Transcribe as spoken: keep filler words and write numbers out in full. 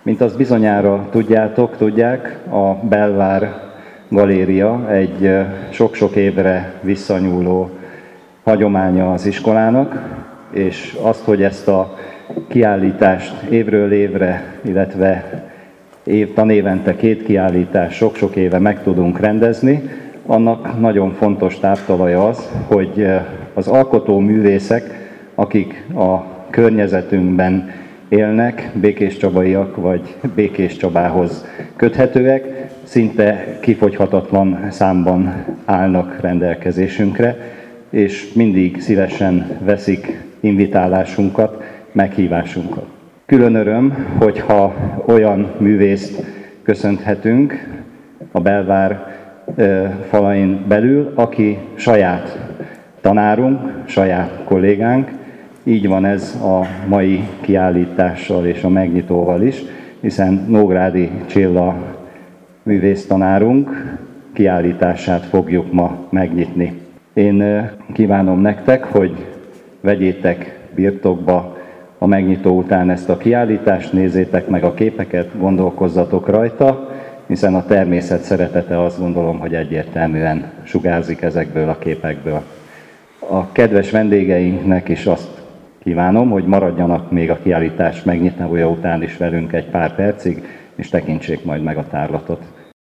Mint azt bizonyára tudjátok, tudják, a Belvár Galéria egy sok-sok évre visszanyúló hagyománya az iskolának, és azt, hogy ezt a kiállítást évről évre, illetve év, tanévente két kiállítás sok-sok éve meg tudunk rendezni, annak nagyon fontos táptalaja az, hogy az alkotó művészek, akik a környezetünkben élnek, békéscsabaiak vagy Békés Csabához köthetőek, szinte kifogyhatatlan számban állnak rendelkezésünkre, és mindig szívesen veszik invitálásunkat, meghívásunkat. Külön öröm, hogyha olyan művészt köszönhetünk a Belvár falain belül, aki saját tanárunk, saját kollégánk. Így van ez a mai kiállítással és a megnyitóval is, hiszen Nógrádi Csilla művésztanárunk kiállítását fogjuk ma megnyitni. Én kívánom nektek, hogy vegyétek birtokba a megnyitó után ezt a kiállítást, nézzétek meg a képeket, gondolkozzatok rajta, hiszen a természet szeretete, azt gondolom, hogy egyértelműen sugárzik ezekből a képekből. A kedves vendégeinknek is azt kívánom, hogy maradjanak még a kiállítás megnyitója után is velünk egy pár percig, és tekintsék majd meg a tárlatot.